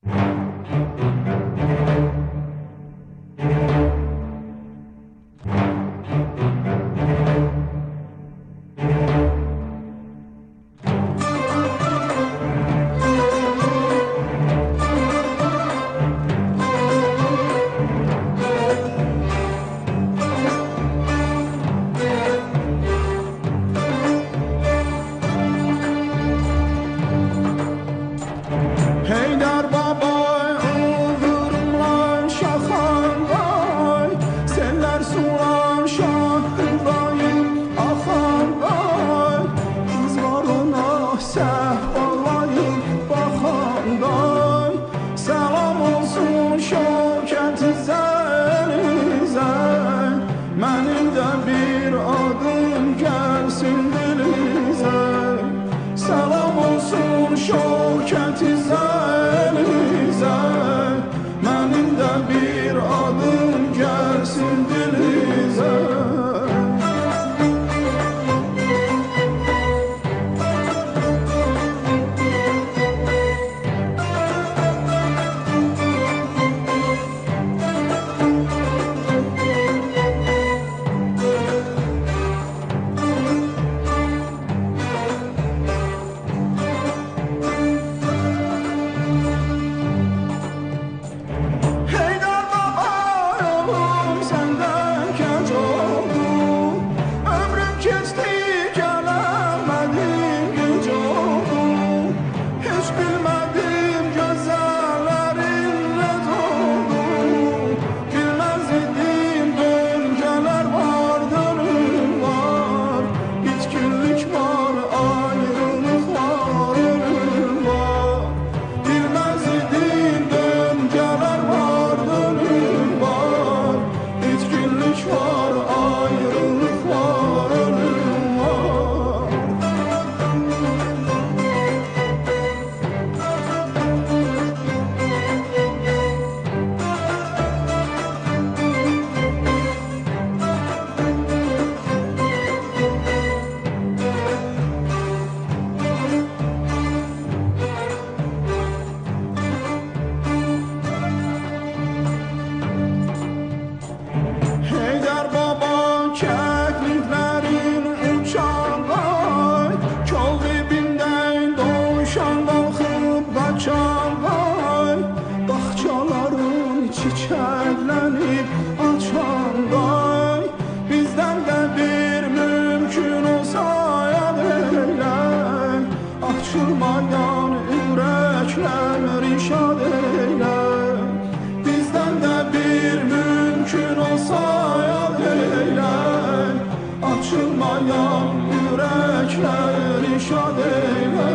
Heydər babay, ıldırımlar şaxanday, sellər sular şahıdayım axanday, qız var ona səhvalayım baxanday. Salam olsun Şövkət Zənizə, mənim də bir adım gəlsin dilizə. Salam olsun Şövkət Zənizə, mənim də bir adım gəlsin dilizə. Çiçəklənib açanday, bizdən də bir mümkün olsa yad eylək, açılmayan ürəklər şad eylək. Bizdən də bir mümkün olsa yad eylək, açılmayan ürəklər şad eylək.